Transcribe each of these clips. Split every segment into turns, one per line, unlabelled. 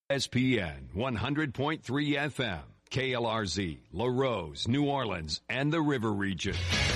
ESPN 100.3 FM, KLRZ, La Rose, New Orleans, and the River Region.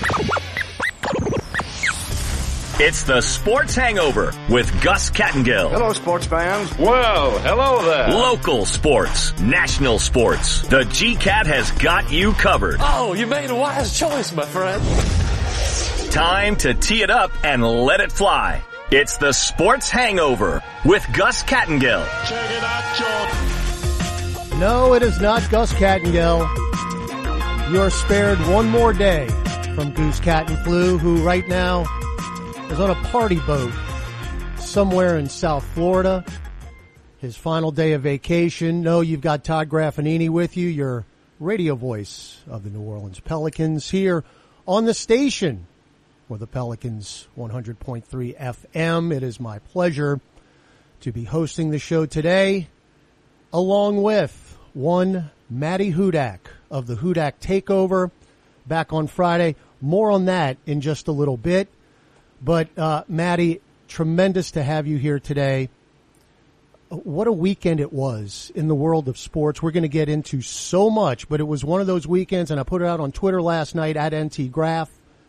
It's the Sports Hangover with Gus Kattengill.
Hello, sports fans.
Well, hello there.
Local sports, national sports. The GCAT has got you covered.
Oh, you made a wise choice, my friend.
Time to tee it up and let it fly. It's the Sports Hangover with Gus Kattengill.
Check it out, John.
No, it is not Gus Kattengill. You are spared one more day from Goose Kattenflew, who right now is on a party boat somewhere in South Florida. His final day of vacation. No, you've got Todd Graffinini with you, your radio voice of the New Orleans Pelicans, here on the station for the Pelicans 100.3 FM. It is my pleasure to be hosting the show today, along with one Matty Hudak of the Hudak Takeover back on Friday. More on that in just a little bit. But, Matty, tremendous to have you here today. What a weekend it was in the world of sports. We're going to get into so much, but it was one of those weekends, and I put it out on Twitter last night at NTGraph.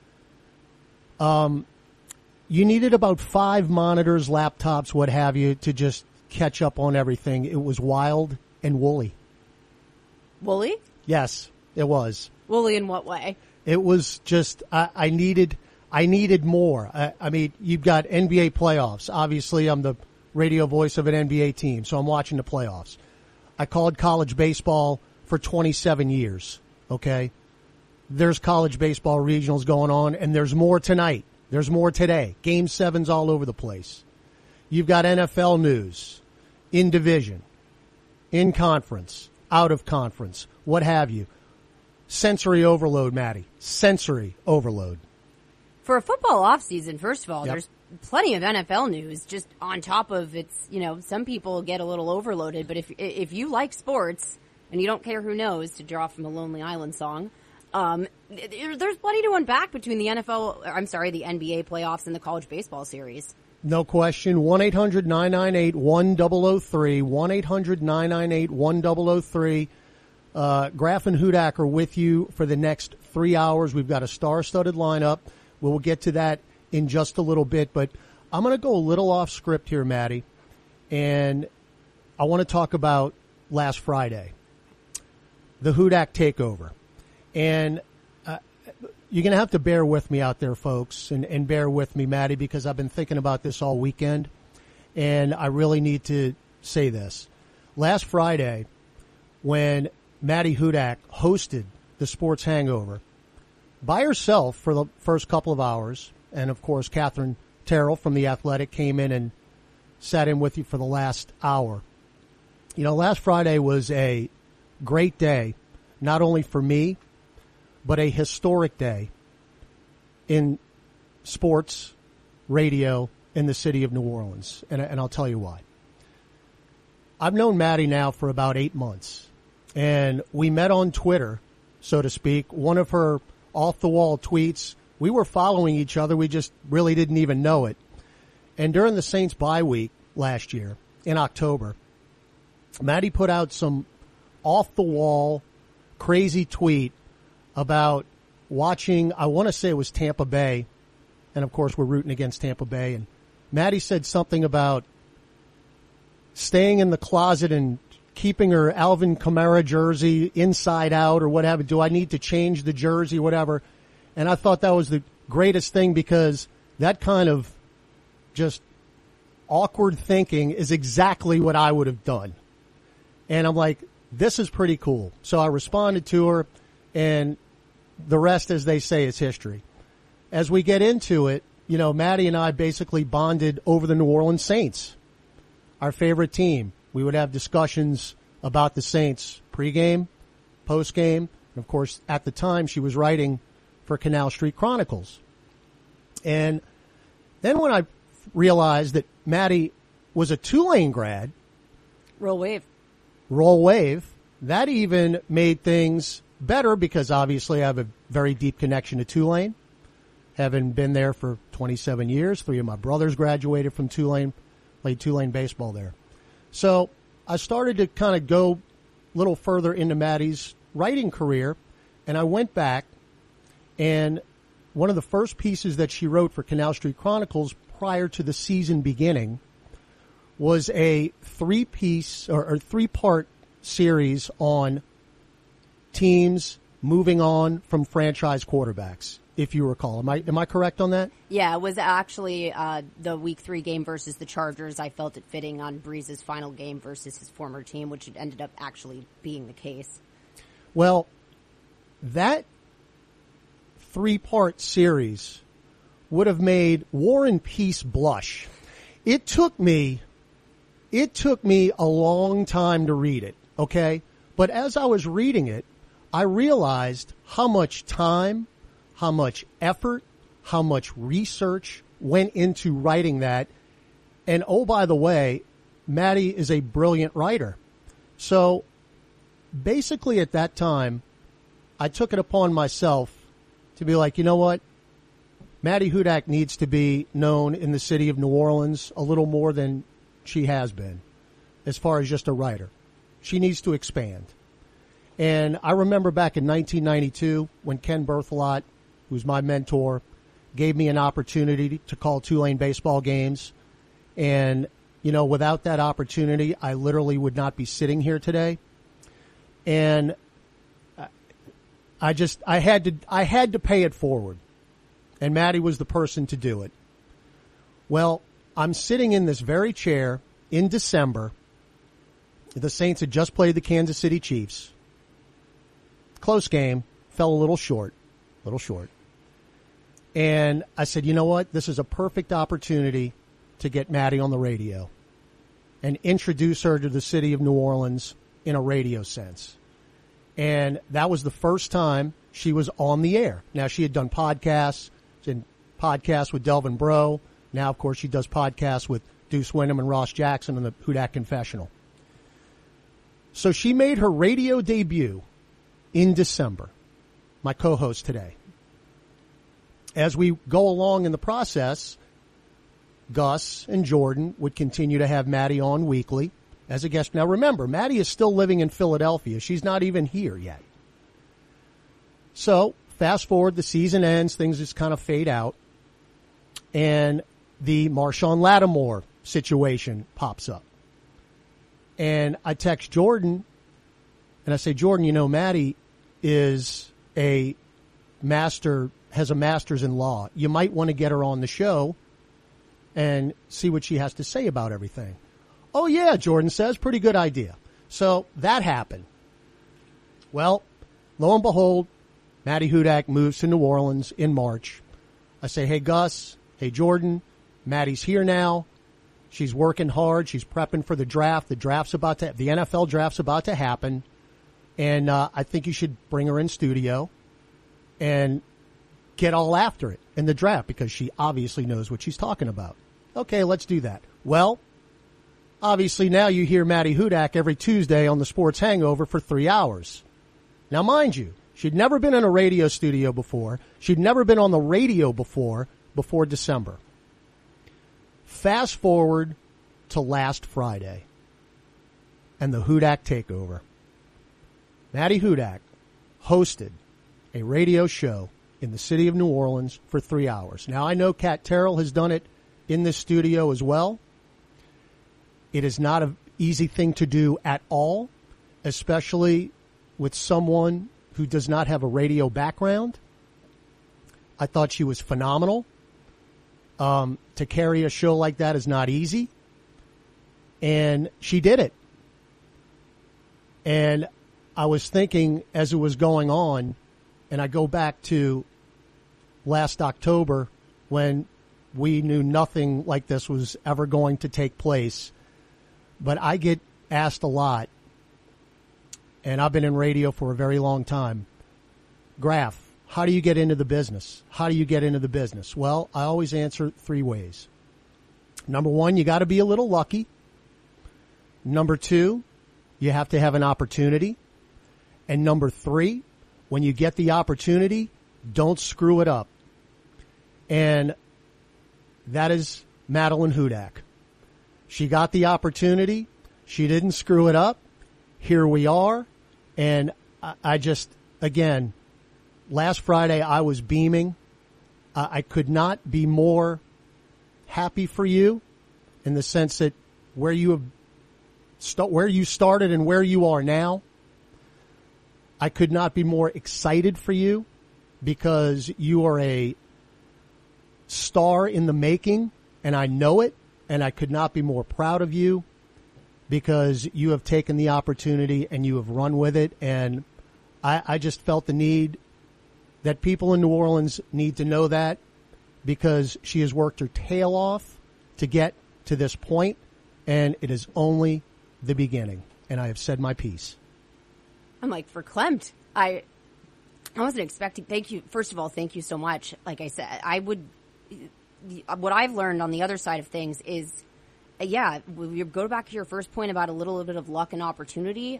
You needed about 5 monitors, laptops, what have you, to just catch up on everything. It was wild and woolly.
Woolly?
Yes, it was.
Woolly in what way?
It was just, I needed more. I mean, you've got NBA playoffs. Obviously, I'm the radio voice of an NBA team, so I'm watching the playoffs. I called college baseball for 27 years, okay? There's college baseball regionals going on, and there's more tonight. There's more today. Game 7's all over the place. You've got NFL news in division, in conference, out of conference, what have you. Sensory overload, Matty. Sensory overload.
For a football offseason, first of all,
Yep.
There's plenty of NFL news just on top of it's, some people get a little overloaded, but if you like sports and you don't care who knows, to draw from a Lonely Island song, there's plenty to unpack between the NBA playoffs and the college baseball series.
No question. 1-800-998-1003. 1-800-998-1003. Graf and Hudak are with you for the next 3 hours. We've got a star-studded lineup. We'll get to that in just a little bit, but I'm going to go a little off script here, Matty, and I want to talk about last Friday, the Hudak Takeover. And you're going to have to bear with me out there, folks, and bear with me, Matty, because I've been thinking about this all weekend, and I really need to say this. Last Friday, when Matty Hudak hosted the Sports Hangover by herself for the first couple of hours, and, of course, Catherine Terrell from The Athletic came in and sat in with you for the last hour. Last Friday was a great day, not only for me, but a historic day in sports, radio, in the city of New Orleans. And I'll tell you why. I've known Matty now for about 8 months, and we met on Twitter, so to speak. One of her off-the-wall tweets, we were following each other. We just really didn't even know it. And during the Saints bye week last year, in October, Matty put out some off-the-wall, crazy tweet about watching, I want to say it was Tampa Bay, and of course we're rooting against Tampa Bay, and Matty said something about staying in the closet and keeping her Alvin Kamara jersey inside out or whatever. Do I need to change the jersey, whatever? And I thought that was the greatest thing, because that kind of just awkward thinking is exactly what I would have done. And I'm like, this is pretty cool. So I responded to her, and the rest, as they say, is history. As we get into it, Matty and I basically bonded over the New Orleans Saints, our favorite team. We would have discussions about the Saints pregame, postgame, and of course, at the time, she was writing for Canal Street Chronicles. And then when I realized that Matty was a Tulane grad,
Roll wave,
that even made things better, because obviously I have a very deep connection to Tulane, having been there for 27 years. 3 of my brothers graduated from Tulane, played Tulane baseball there. So I started to kind of go a little further into Maddie's writing career, and I went back, and one of the first pieces that she wrote for Canal Street Chronicles prior to the season beginning was a three-piece or three-part series on teams moving on from franchise quarterbacks, if you recall. Am I correct on that?
Yeah, it was actually the Week 3 game versus the Chargers. I felt it fitting on Breeze's final game versus his former team, which ended up actually being the case.
Well, that three-part series would have made War and Peace blush. It took me a long time to read it, okay? But as I was reading it, I realized how much time, how much effort, how much research went into writing that. And oh, by the way, Maddie is a brilliant writer. So basically at that time, I took it upon myself to be like, you know what? Maddie Hudak needs to be known in the city of New Orleans a little more than she has been as far as just a writer. She needs to expand. And I remember back in 1992 when Ken Berthelot, who's my mentor, gave me an opportunity to call Tulane baseball games. And, you know, without that opportunity, I literally would not be sitting here today. And I had to pay it forward. And Maddie was the person to do it. Well, I'm sitting in this very chair in December. The Saints had just played the Kansas City Chiefs. Close game, fell a little short. And I said, you know what? This is a perfect opportunity to get Maddie on the radio and introduce her to the city of New Orleans in a radio sense. And that was the first time she was on the air. Now, she had done podcasts, with Delvin Breaux. Now, of course, she does podcasts with Deuce Wyndham and Ross Jackson on the Hudak Confessional. So she made her radio debut in December, my co-host today. As we go along in the process, Gus and Jordan would continue to have Maddie on weekly as a guest. Now remember, Maddie is still living in Philadelphia. She's not even here yet. So fast forward, the season ends, things just kind of fade out, and the Marshawn Lattimore situation pops up. And I text Jordan, and I say, Jordan, you know, Maddie is has a master's in law. You might want to get her on the show and see what she has to say about everything. Oh, yeah, Jordan says, pretty good idea. So that happened. Well, lo and behold, Maddie Hudak moves to New Orleans in March. I say, hey, Gus, hey, Jordan, Maddie's here now. She's working hard. She's prepping for the draft. The NFL draft's about to happen. And I think you should bring her in studio and get all after it in the draft because she obviously knows what she's talking about. Okay, let's do that. Well, obviously now you hear Maddie Hudak every Tuesday on the Sports Hangover for 3 hours. Now, mind you, she'd never been in a radio studio before. She'd never been on the radio before December. Fast forward to last Friday and the Hudak takeover. Maddie Hudak hosted a radio show in the city of New Orleans for 3 hours. Now, I know Kat Terrell has done it in this studio as well. It is not an easy thing to do at all, especially with someone who does not have a radio background. I thought she was phenomenal. To carry a show like that is not easy. And she did it. And I was thinking as it was going on, and I go back to last October when we knew nothing like this was ever going to take place. But I get asked a lot, and I've been in radio for a very long time, Graf, how do you get into the business? How do you get into the business? Well, I always answer 3 ways. Number 1, you got to be a little lucky. Number 2, you have to have an opportunity. And number 3, when you get the opportunity, don't screw it up. And that is Madeline Hudak. She got the opportunity. She didn't screw it up. Here we are. And I just, again, last Friday I was beaming. I could not be more happy for you in the sense that where you started and where you are now. I could not be more excited for you because you are a star in the making, and I know it, and I could not be more proud of you because you have taken the opportunity and you have run with it, and I just felt the need that people in New Orleans need to know that because she has worked her tail off to get to this point, and it is only the beginning, and I have said my piece.
I'm like verklempt. I wasn't expecting. Thank you. First of all, thank you so much. Like I said, what I've learned on the other side of things is, you go back to your first point about a little bit of luck and opportunity.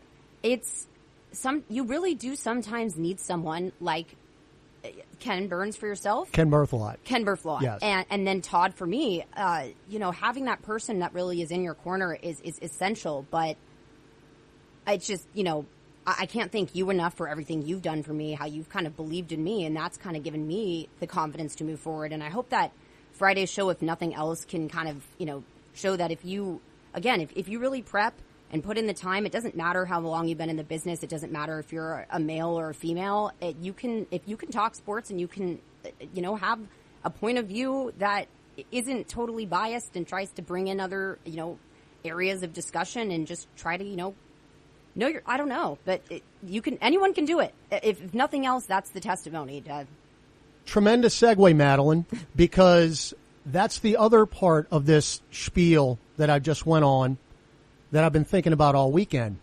You really do sometimes need someone like Ken Burns for yourself.
Ken Berthelot.
Yes. And then Todd for me. Having that person that really is in your corner is essential. But it's just, I can't thank you enough for everything you've done for me, how you've kind of believed in me, and that's kind of given me the confidence to move forward. And I hope that Friday's show, if nothing else, can kind of, show that if you really prep and put in the time, it doesn't matter how long you've been in the business. It doesn't matter if you're a male or a female. If you can talk sports and you can, have a point of view that isn't totally biased and tries to bring in other, areas of discussion and just try to, I don't know, but anyone can do it. If nothing else, that's the testimony.
Tremendous segue, Madeline, because that's the other part of this spiel that I just went on that I've been thinking about all weekend.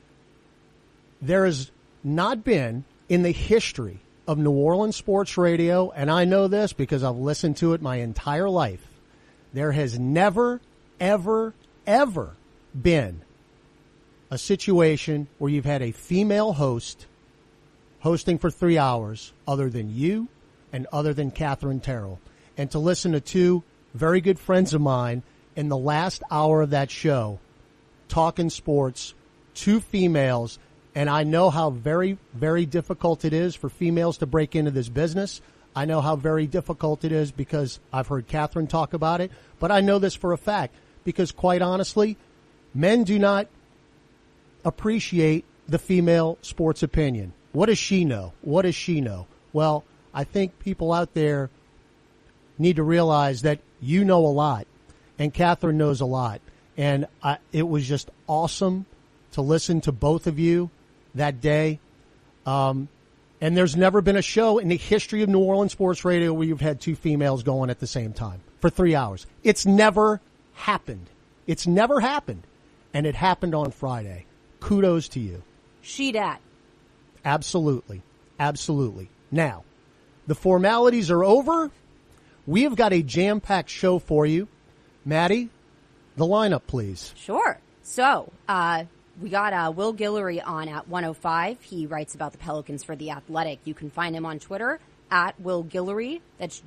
There has not been in the history of New Orleans sports radio, and I know this because I've listened to it my entire life, there has never, ever, ever been a situation where you've had a female host hosting for 3 hours other than you and other than Catherine Terrell. And to listen to two very good friends of mine in the last hour of that show talking sports, two females, and I know how very, very difficult it is for females to break into this business. I know how very difficult it is because I've heard Catherine talk about it, but I know this for a fact because, quite honestly, men do not appreciate the female sports opinion. What does she know? What does she know? Well, I think people out there need to realize that you know a lot, and Catherine knows a lot. And it was just awesome to listen to both of you that day. And there's never been a show in the history of New Orleans sports radio where you've had two females going at the same time for 3 hours. It's never happened. It's never happened. And it happened on Friday. Kudos to you.
She dat.
Absolutely. Absolutely. Now, the formalities are over. We have got a jam-packed show for you. Maddie, the lineup, please.
Sure. So, we got Will Guillory on at 1:05. He writes about the Pelicans for The Athletic. You can find him on Twitter at Will Guillory. That's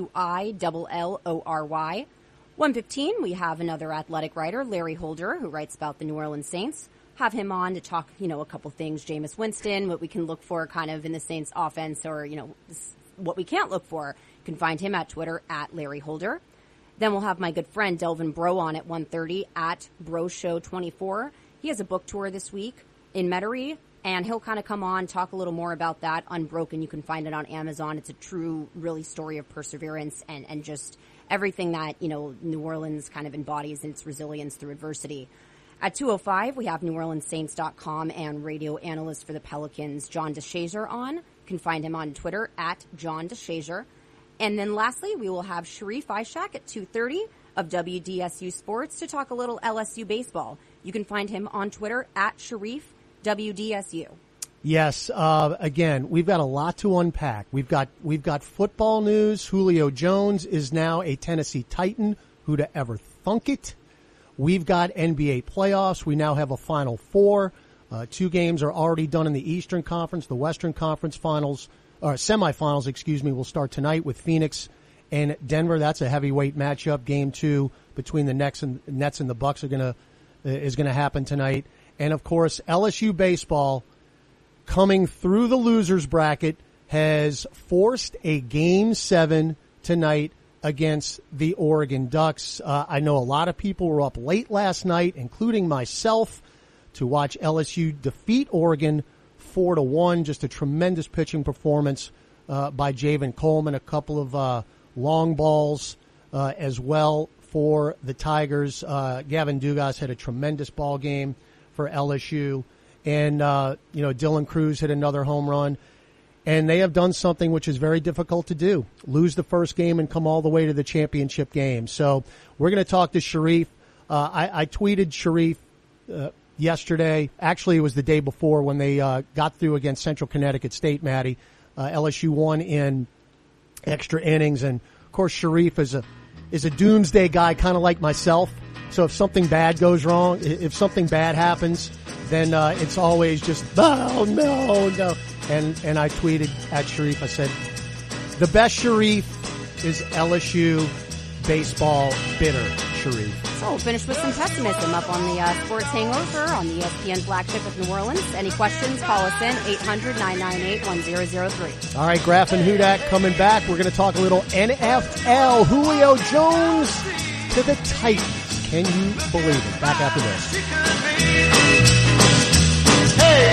GUILLORY. 1:15, we have another athletic writer, Larry Holder, who writes about the New Orleans Saints. Have him on to talk, a couple things, Jameis Winston, what we can look for kind of in the Saints offense or, what we can't look for. You can find him at Twitter at Larry Holder. Then we'll have my good friend Delvin Breaux on at 1:30 at BroShow24. He has a book tour this week in Metairie, and he'll kind of come on, talk a little more about that. Unbroken, you can find it on Amazon. It's a true, really story of perseverance and just everything that, New Orleans kind of embodies in its resilience through adversity. At 2:05, we have NewOrleansSaints.com and radio analyst for the Pelicans, John DeShazier, on. You can find him on Twitter at John DeShazier. And then lastly, we will have Sharif Ishak at 2:30 of WDSU Sports to talk a little LSU baseball. You can find him on Twitter at Sharif WDSU.
Yes, again, we've got a lot to unpack. We've got football news. Julio Jones is now a Tennessee Titan. Who'd ever thunk it? We've got NBA playoffs. We now have a Final Four. 2 games are already done in the Eastern Conference. The Western Conference finals, or semifinals, will start tonight with Phoenix and Denver. That's a heavyweight matchup. Game 2 between the Nets and the Bucks are going to is going to happen tonight. And, of course, LSU baseball coming through the losers bracket has forced a Game 7 tonight against the Oregon Ducks. I know a lot of people were up late last night, including myself, to watch LSU defeat Oregon 4-1. Just a tremendous pitching performance by Javen Coleman. A couple of long balls as well for the Tigers. Gavin Dugas had a tremendous ball game for LSU. And, Dylan Cruz hit another home run. And they have done something which is very difficult to do, lose the first game and come all the way to the championship game. So we're going to talk to Sharif. I tweeted Sharif yesterday. Actually, it was the day before when they got through against Central Connecticut State, Maddie. LSU won in extra innings. And, of course, Sharif is a doomsday guy, kind of like myself. So if something bad goes wrong, if something bad happens, then it's always just, oh, no. And I tweeted at Sharif, I said, the best Sharif is LSU baseball bitter Sharif.
So we'll finish with some pessimism up on the Sports Hangover on the ESPN flagship of New Orleans. Any questions, call us in, 800-998-1003.
All right, Graf and Hudak coming back. We're going to talk a little NFL. Julio Jones to the Titans. Can you believe it? Back after this.
Hey,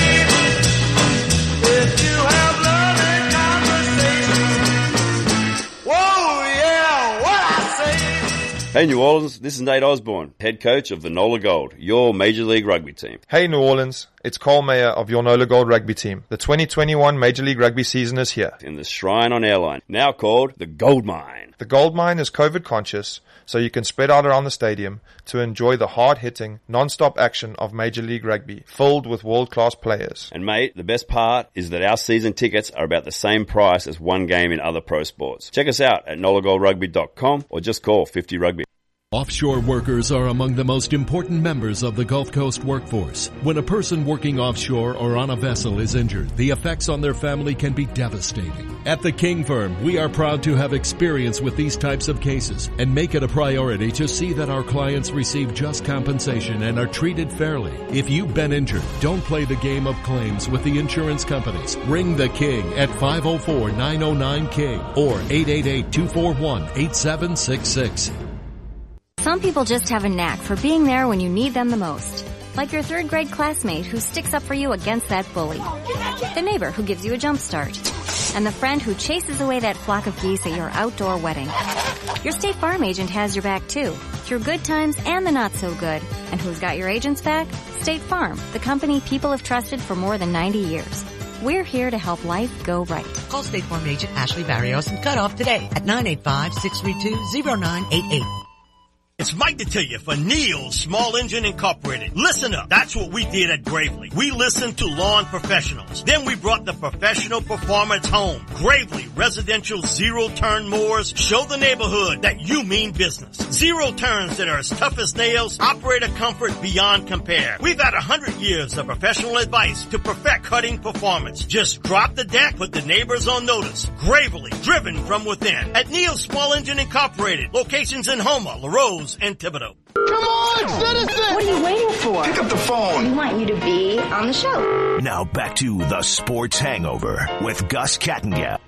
if you have loving conversation. Whoa, yeah, what I say.
Hey New Orleans, this is Nate Osborne, head coach of the NOLA Gold, your Major League Rugby team.
Hey New Orleans, it's Cole Mayer of your NOLA Gold Rugby team. The 2021 Major League Rugby season is here.
In the Shrine on Airline, now called the Gold Mine.
The Gold Mine is COVID conscious, so you can spread out around the stadium to enjoy the hard-hitting, non-stop action of Major League Rugby, filled with world-class players.
And mate, the best part is that our season tickets are about the same price as one game in other pro sports. Check us out at nolagoldrugby.com or just call 50 Rugby.
Offshore workers are among the most important members of the Gulf Coast workforce. When a person working offshore or on a vessel is injured, the effects on their family can be devastating. At the King Firm, we are proud to have experience with these types of cases and make it a priority to see that our clients receive just compensation and are treated fairly. If you've been injured, don't play the game of claims with the insurance companies. Ring the King at 504-909-KING or 888-241-8766.
Some people just have a knack for being there when you need them the most. Like your third grade classmate who sticks up for you against that bully. The neighbor who gives you a jump start. And the friend who chases away that flock of geese at your outdoor wedding. Your State Farm agent has your back too, through good times and the not so good. And who's got your agent's back? State Farm, the company people have trusted for more than 90 years. We're here to help life go right.
Call State Farm agent Ashley Barrios and cut off today at 985-632-0988.
It's Mike to tell you for Neil's Small Engine Incorporated. Listen up. That's what we did at Gravely. We listened to lawn professionals. Then we brought the professional performance home. Gravely Residential Zero-Turn Mowers show the neighborhood that you mean business. Zero turns that are as tough as nails, operator comfort beyond compare. We've had 100 years of professional advice to perfect cutting performance. Just drop the deck, put the neighbors on notice. Gravely, driven from within. At Neil's Small Engine Incorporated. Locations in Houma, LaRose, and Thibodeau.
Come on, citizen!
What are you waiting for?
Pick up the phone.
We want you to be on the show.
Now back to the Sports Hangover with Gus Kattengell.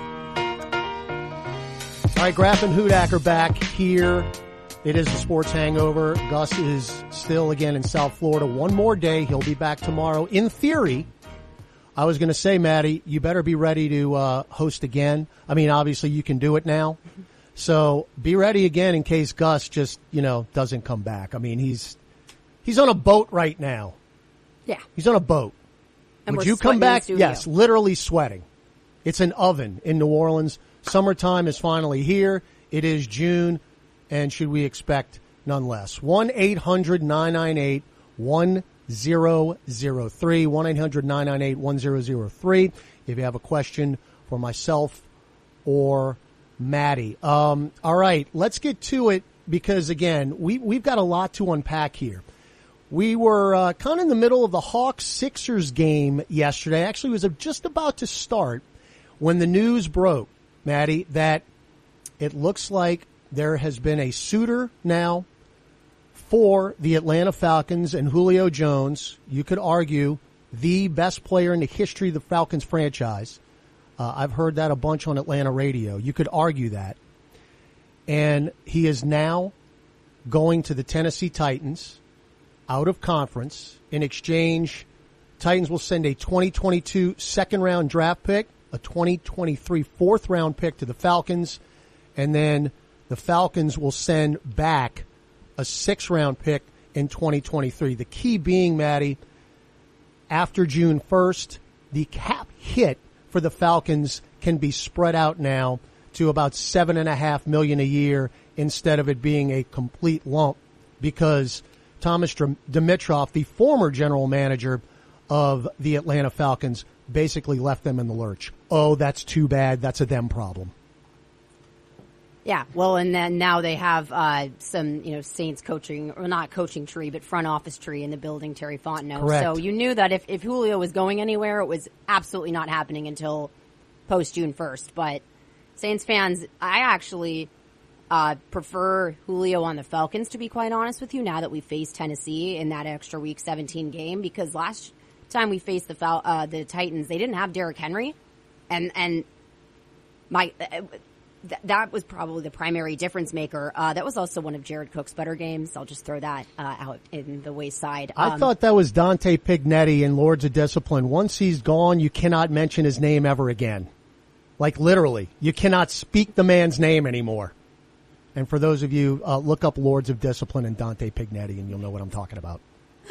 All right, Graf and Hudak are back here. It is the Sports Hangover. Gus is still again in South Florida. One more day. He'll be back tomorrow. In theory, I was going to say, Maddie, you better be ready to host again. I mean, obviously you can do it now. So be ready again in case Gus just, doesn't come back. I mean, he's on a boat right now.
Yeah.
He's on a boat.
And
Would you come back? Yes, literally sweating. It's an oven in New Orleans. Summertime is finally here. It is June, and should we expect none less? 1-800-998-1003. 1-800-998-1003. If you have a question for myself or Maddie. All right, let's get to it because, again, we've got a lot to unpack here. We were kind of in the middle of the Hawks-Sixers game yesterday. Actually, it was just about to start when the news broke, Maddie, that it looks like there has been a suitor now for the Atlanta Falcons and Julio Jones, you could argue the best player in the history of the Falcons franchise. I've heard that a bunch on Atlanta radio. You could argue that. And he is now going to the Tennessee Titans out of conference. In exchange, Titans will send a 2022 second-round draft pick, a 2023 fourth-round pick to the Falcons, and then the Falcons will send back a sixth-round pick in 2023. The key being, Maddie, after June 1st, the cap hit for the Falcons can be spread out now to about $7.5 million a year instead of it being a complete lump, because Thomas Dimitroff, the former general manager of the Atlanta Falcons, basically left them in the lurch. Oh, that's too bad. That's a them problem.
Yeah, well, and then now they have some, Saints coaching, or not coaching tree, but front office tree in the building, Terry Fontenot.
Correct.
So you knew that if Julio was going anywhere, it was absolutely not happening until post-June 1st. But Saints fans, I actually prefer Julio on the Falcons, to be quite honest with you, now that we faced Tennessee in that extra Week 17 game, because last time we faced the Titans, they didn't have Derrick Henry, and that was probably the primary difference maker. That was also one of Jared Cook's better games. I'll just throw that out in the wayside.
I thought that was Dante Pignetti in Lords of Discipline. Once he's gone, you cannot mention his name ever again. Like literally, you cannot speak the man's name anymore. And for those of you, look up Lords of Discipline and Dante Pignetti, and you'll know what I'm talking about.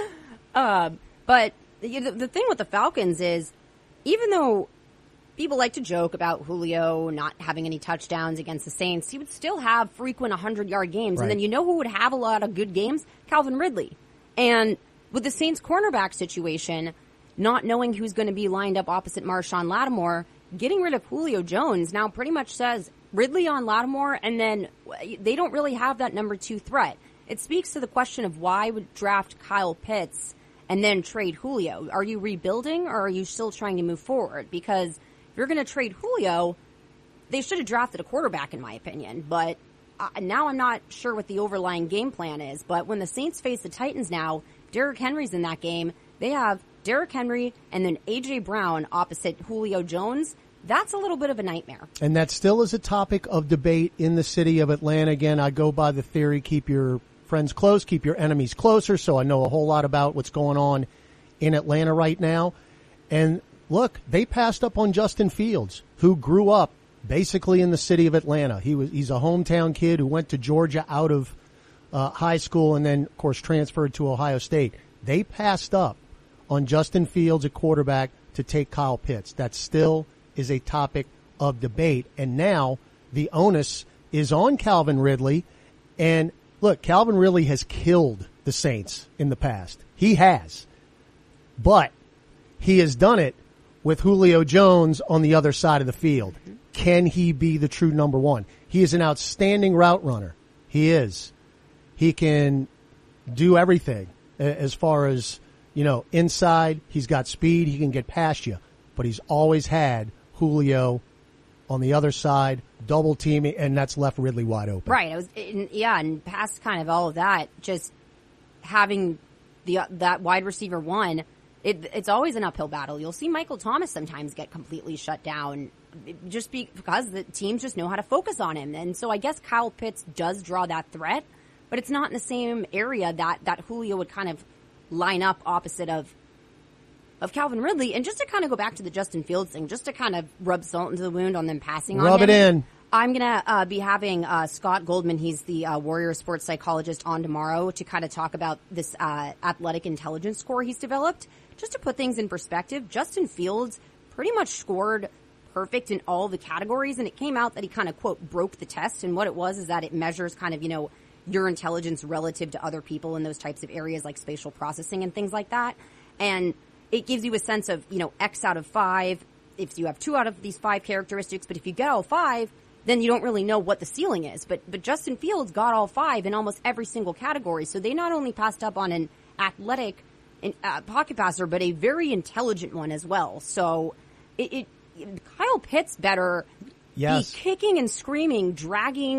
But the thing with the Falcons is, even though people like to joke about Julio not having any touchdowns against the Saints, he would still have frequent 100-yard games.
Right.
And then you know who would have a lot of good games? Calvin Ridley. And with the Saints cornerback situation, not knowing who's going to be lined up opposite Marshawn Lattimore, getting rid of Julio Jones now pretty much says Ridley on Lattimore, and then they don't really have that number 2 threat. It speaks to the question of why would draft Kyle Pitts and then trade Julio. Are you rebuilding, or are you still trying to move forward? Because if you're going to trade Julio, they should have drafted a quarterback, in my opinion. But now I'm not sure what the overlying game plan is. But when the Saints face the Titans now, Derrick Henry's in that game. They have Derrick Henry and then A.J. Brown opposite Julio Jones. That's a little bit of a nightmare.
And that still is a topic of debate in the city of Atlanta. Again, I go by the theory, keep your friends close, keep your enemies closer. So I know a whole lot about what's going on in Atlanta right now. And look, they passed up on Justin Fields, who grew up basically in the city of Atlanta. He's a hometown kid who went to Georgia out of high school and then, of course, transferred to Ohio State. They passed up on Justin Fields at quarterback to take Kyle Pitts. That still is a topic of debate. And now the onus is on Calvin Ridley. And look, Calvin Ridley has killed the Saints in the past. He has. But he has done it with Julio Jones on the other side of the field. Can he be the true number one? He is an outstanding route runner. He is. He can do everything as far as, inside. He's got speed. He can get past you. But he's always had Julio on the other side, double teaming, and that's left Ridley wide open.
Right. And past kind of all of that, just having that wide receiver one, it's always an uphill battle. You'll see Michael Thomas sometimes get completely shut down just because the teams just know how to focus on him. And so I guess Kyle Pitts does draw that threat, but it's not in the same area that Julio would kind of line up opposite of Calvin Ridley. And just to kind of go back to the Justin Fields thing, just to kind of rub salt into the wound on them passing on him.
Rub it in.
I'm going to be having Scott Goldman, he's the Warrior sports psychologist, on tomorrow to kind of talk about this athletic intelligence score he's developed. Just to put things in perspective, Justin Fields pretty much scored perfect in all the categories, and it came out that he kind of, quote, broke the test. And what it was is that it measures kind of, your intelligence relative to other people in those types of areas like spatial processing and things like that. And it gives you a sense of, X out of 5 if you have 2 out of these 5 characteristics. But if you get all 5, then you don't really know what the ceiling is. But Justin Fields got all 5 in almost every single category. So they not only passed up on an athletic pocket passer, but a very intelligent one as well. So Kyle Pitts better be kicking and screaming, dragging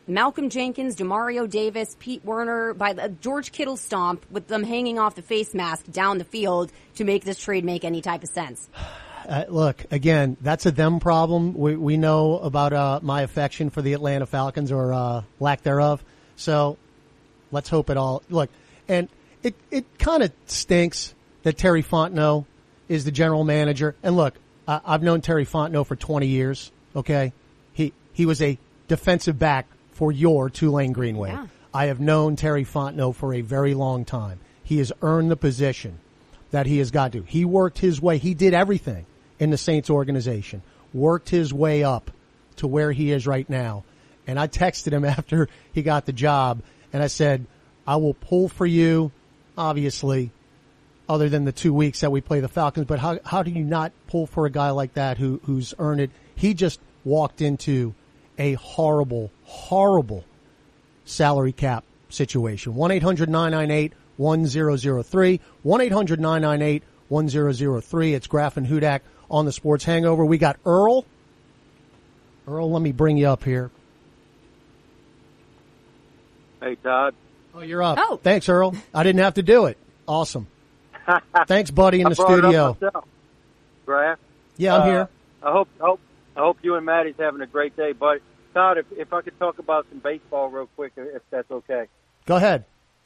Malcolm Jenkins, Demario Davis, Pete Werner, by George Kittle stomp with them hanging off the face mask down the field to make this trade make any type of sense.
Look, again, that's a them problem. We know about my affection for the Atlanta Falcons or lack thereof. So let's hope it all. Look, and it kind of stinks that Terry Fontenot is the general manager. And look, I've known Terry Fontenot for 20 years. Okay, he was a defensive back for your Tulane Greenway.
Yeah.
I have known Terry Fontenot for a very long time. He has earned the position that he has got to. He worked his way. He did everything in the Saints organization, worked his way up to where he is right now. And I texted him after he got the job, and I said, I will pull for you, obviously, other than the 2 weeks that we play the Falcons. But how do you not pull for a guy like that who's earned it? He just walked into a horrible, horrible salary cap situation. 1-800-998-1003. 1-800-998-1003. It's Graff and Hudak on the Sports Hangover. We got Earl. Earl, let me bring you up here.
Hey, Todd.
Oh, you're up.
Oh.
Thanks, Earl. I didn't have to do it. Awesome. Thanks, buddy, in the studio.
Graff.
Yeah, I'm here.
I hope you and Maddie's having a great day. But, Todd, if I could talk about some baseball real quick, if that's okay.
Go ahead.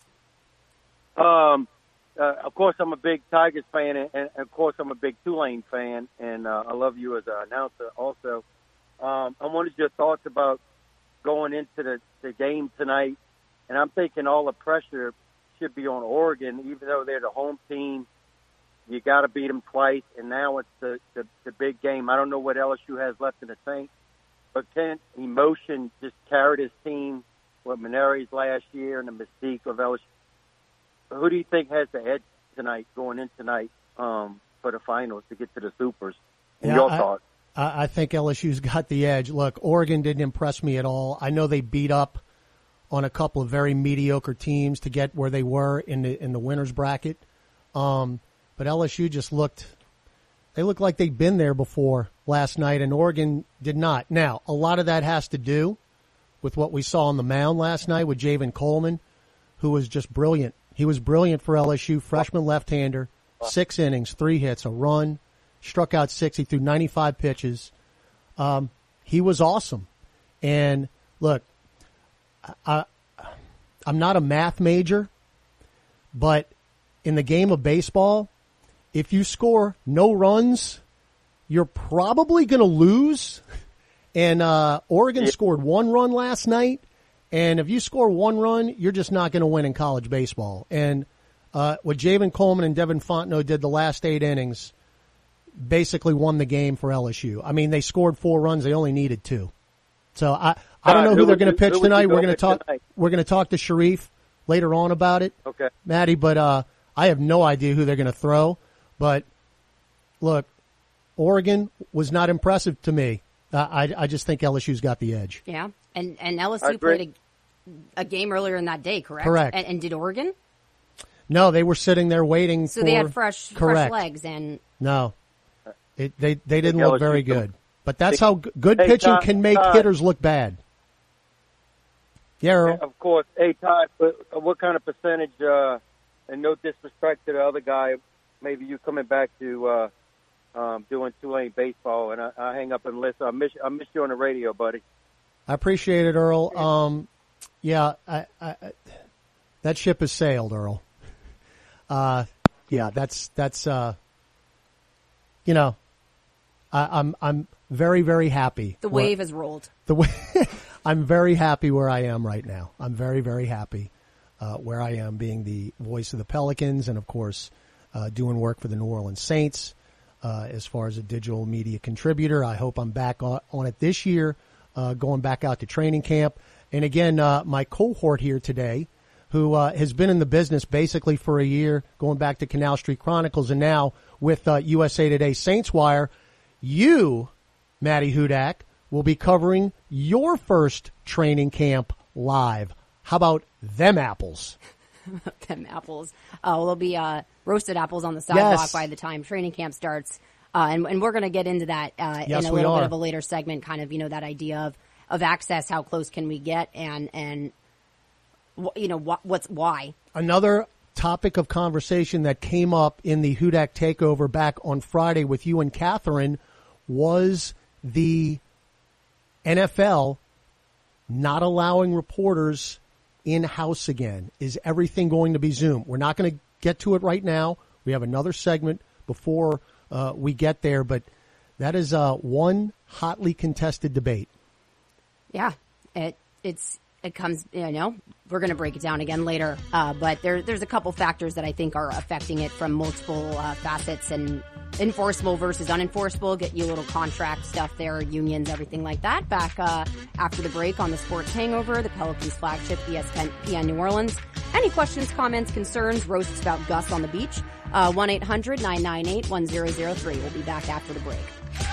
Of course, I'm a big Tigers fan, and of course, I'm a big Tulane fan, and I love you as an announcer also. I wanted your thoughts about going into the game tonight, and I'm thinking all the pressure should be on Oregon, even though they're the home team. You got to beat them twice, and now it's the big game. I don't know what LSU has left in the tank, but can emotion just carried his team with Maneris last year and the mystique of LSU? Who do you think has the edge tonight, going in tonight for the finals to get to the Supers? Your thoughts?
I think LSU's got the edge. Look, Oregon didn't impress me at all. I know they beat up on a couple of very mediocre teams to get where they were in the winners bracket. But LSU just looked like they'd been there before last night, and Oregon did not. Now, a lot of that has to do with what we saw on the mound last night with Javen Coleman, who was just brilliant. He was brilliant for LSU, freshman left-hander, 6 innings, 3 hits, a run, struck out 6. He threw 95 pitches. He was awesome. And, look, I'm not a math major, but in the game of baseball, if you score no runs, you're probably going to lose. And Oregon scored 1 run last night. And if you score 1 run, you're just not going to win in college baseball. And what Javen Coleman and Devin Fontenot did the last 8 innings basically won the game for LSU. I mean, they scored 4 runs. They only needed 2. So I don't know who they're going to pitch tonight. We're going to talk. We're going to talk to Sharif later on about it,
okay,
Maddie. But I have no idea who they're going to throw. But look, Oregon was not impressive to me. I just think LSU's got the edge.
Yeah, and LSU played a game earlier in that day, correct?
Correct.
And did Oregon?
No, they were sitting there waiting.
So they had fresh legs, and
no, they didn't look very good. But that's how good pitching can make hitters look bad. Yeah, Earl.
Of course. Hey, Todd, what kind of percentage, and no disrespect to the other guy, maybe you coming back to doing Tulane baseball, and I hang up and listen. I miss you on the radio, buddy.
I appreciate it, Earl. Yeah, that ship has sailed, Earl. Yeah, that's I'm very, very happy.
The wave has rolled.
I'm very happy where I am right now. I'm very, very happy where I am, being the voice of the Pelicans and, of course, doing work for the New Orleans Saints as far as a digital media contributor. I hope I'm back on it this year, going back out to training camp. And, again, my cohort here today, who has been in the business basically for a year, going back to Canal Street Chronicles, and now with USA Today Saints Wire, you, Maddie Hudak, will be covering your first training camp live. How about them apples?
Them apples. Oh, there'll be roasted apples on the sidewalk by the time training camp starts. And we're going to get into that in a little bit of a later segment, kind of, that idea of of access. How close can we get? And what's why?
Another topic of conversation that came up in the Hudak Takeover back on Friday with you and Catherine was the NFL not allowing reporters in-house again. Is everything going to be Zoom? We're not going to get to it right now. We have another segment before we get there, but that is one hotly contested debate.
Yeah, it comes, we're going to break it down again later, but there's a couple factors that I think are affecting it from multiple facets, and enforceable versus unenforceable, get you a little contract stuff there, unions, everything like that. Back after the break on the Sports Hangover, the Pelicans flagship, ESPN New Orleans. Any questions, comments, concerns, roasts about Gus on the beach? 1-800-998-1003. We'll be back after the break.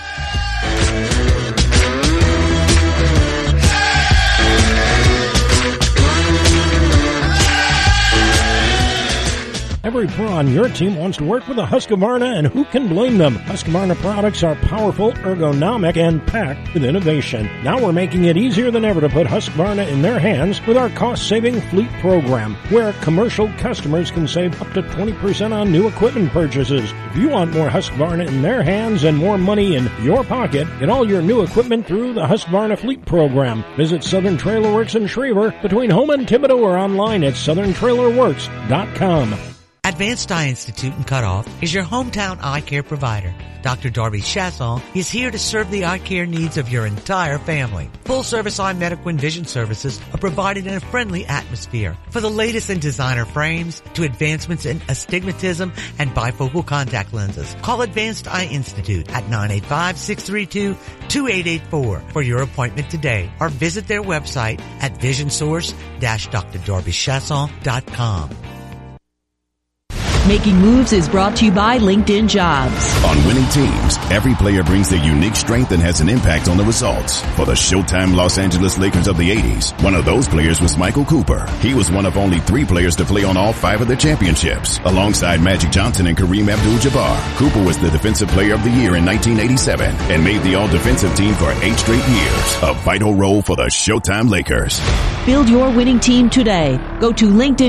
Every pro on your team wants to work with a Husqvarna, and who can blame them? Husqvarna products are powerful, ergonomic, and packed with innovation. Now we're making it easier than ever to put Husqvarna in their hands with our cost-saving fleet program, where commercial customers can save up to 20% on new equipment purchases. If you want more Husqvarna in their hands and more money in your pocket, get all your new equipment through the Husqvarna fleet program. Visit Southern Trailer Works in Schriever, between Home and Thibodeau, or online at southerntrailerworks.com.
Advanced Eye Institute in Cutoff is your hometown eye care provider. Dr. Darby Chasson is here to serve the eye care needs of your entire family. Full-service eye medical and vision services are provided in a friendly atmosphere. For the latest in designer frames to advancements in astigmatism and bifocal contact lenses, call Advanced Eye Institute at 985-632-2884 for your appointment today, or visit their website at visionsource-drdarbychasson.com.
Making Moves is brought to you by LinkedIn Jobs.
On winning teams, every player brings their unique strength and has an impact on the results. For the Showtime Los Angeles Lakers of the 80s, one of those players was Michael Cooper. He was one of only 3 players to play on all 5 of the championships. Alongside Magic Johnson and Kareem Abdul-Jabbar, Cooper was the Defensive Player of the Year in 1987 and made the All-Defensive Team for 8 straight years. A vital role for the Showtime Lakers.
Build your winning team today. Go to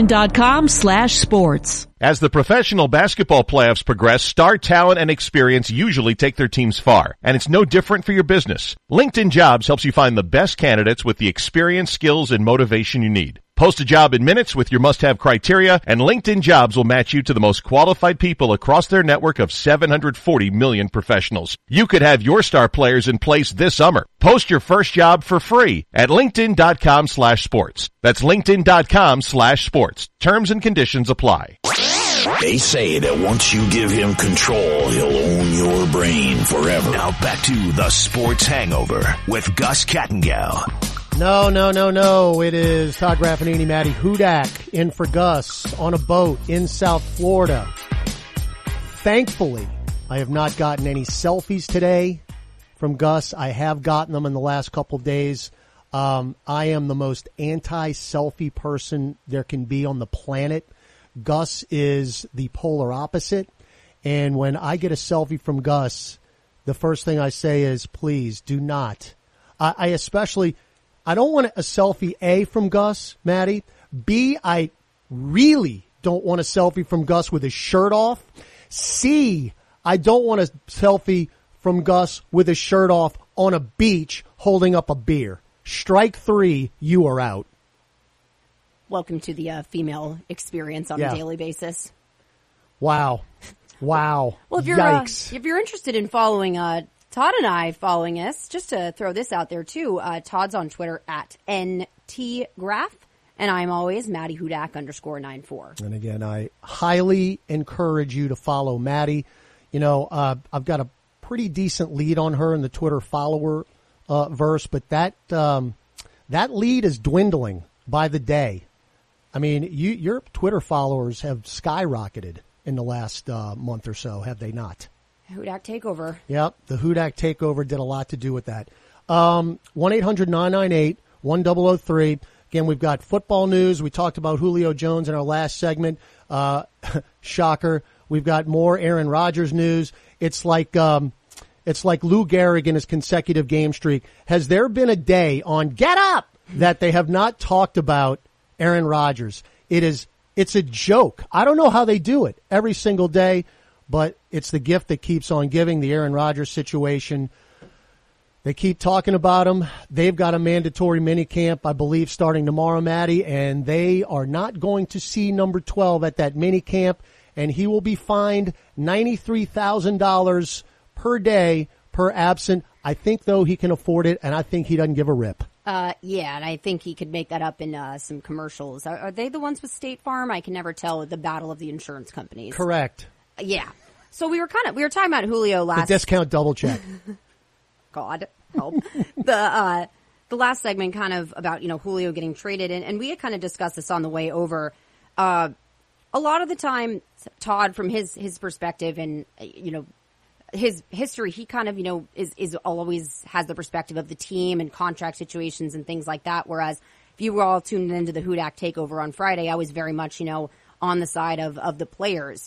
linkedin.com/sports.
As the professional basketball playoffs progress, star talent and experience usually take their teams far, and it's no different for your business. LinkedIn Jobs helps you find the best candidates with the experience, skills, and motivation you need. Post a job in minutes with your must-have criteria, and LinkedIn Jobs will match you to the most qualified people across their network of 740 million professionals. You could have your star players in place this summer. Post your first job for free at linkedin.com/sports. That's linkedin.com/sports. Terms and conditions apply.
They say that once you give him control, he'll own your brain forever. Now back to the Sports Hangover with Gus Kattengell.
No. It is Todd Graffinini, Matty Hudak in for Gus on a boat in South Florida. Thankfully, I have not gotten any selfies today from Gus. I have gotten them in the last couple of days. I am the most anti-selfie person there can be on the planet. Gus is the polar opposite. And when I get a selfie from Gus, the first thing I say is, please do not. I don't want a selfie, A, from Gus, Maddie. B, I really don't want a selfie from Gus with his shirt off. C, I don't want a selfie from Gus with his shirt off on a beach holding up a beer. Strike 3, you are out.
Welcome to the female experience on a daily basis.
Wow.
Well, if you're interested in following Todd and I following us, just to throw this out there too, Todd's on Twitter at NTGraph, and I'm always Maddie Hudak _94.
And again, I highly encourage you to follow Maddie. You know, I've got a pretty decent lead on her in the Twitter follower verse, but that lead is dwindling by the day. I mean, your Twitter followers have skyrocketed in the last month or so, have they not?
Hudak Takeover.
Yep, the Hudak Takeover did a lot to do with that. 1-800-998-1003. Again, we've got football news. We talked about Julio Jones in our last segment. Shocker. We've got more Aaron Rodgers news. It's like It's like Lou Gehrig in his consecutive game streak. Has there been a day on Get Up that they have not talked about Aaron Rodgers? It's a joke. I don't know how they do it every single day, but it's the gift that keeps on giving, the Aaron Rodgers situation. They keep talking about him. They've got a mandatory minicamp, I believe, starting tomorrow, Maddie, and they are not going to see number 12 at that minicamp, and he will be fined $93,000 per day per absent. I think, though, he can afford it, and I think he doesn't give a rip.
Yeah, and I think he could make that up in some commercials. Are they the ones with State Farm? I can never tell the battle of the insurance companies.
Correct.
Yeah. So we were talking about Julio last.
The discount double check.
God help. The last segment kind of about, Julio getting traded, and we had kind of discussed this on the way over. A lot of the time, Todd, from his perspective and, his history, he kind of, is always has the perspective of the team and contract situations and things like that. Whereas if you were all tuned into the Hudak takeover on Friday, I was very much, on the side of the players.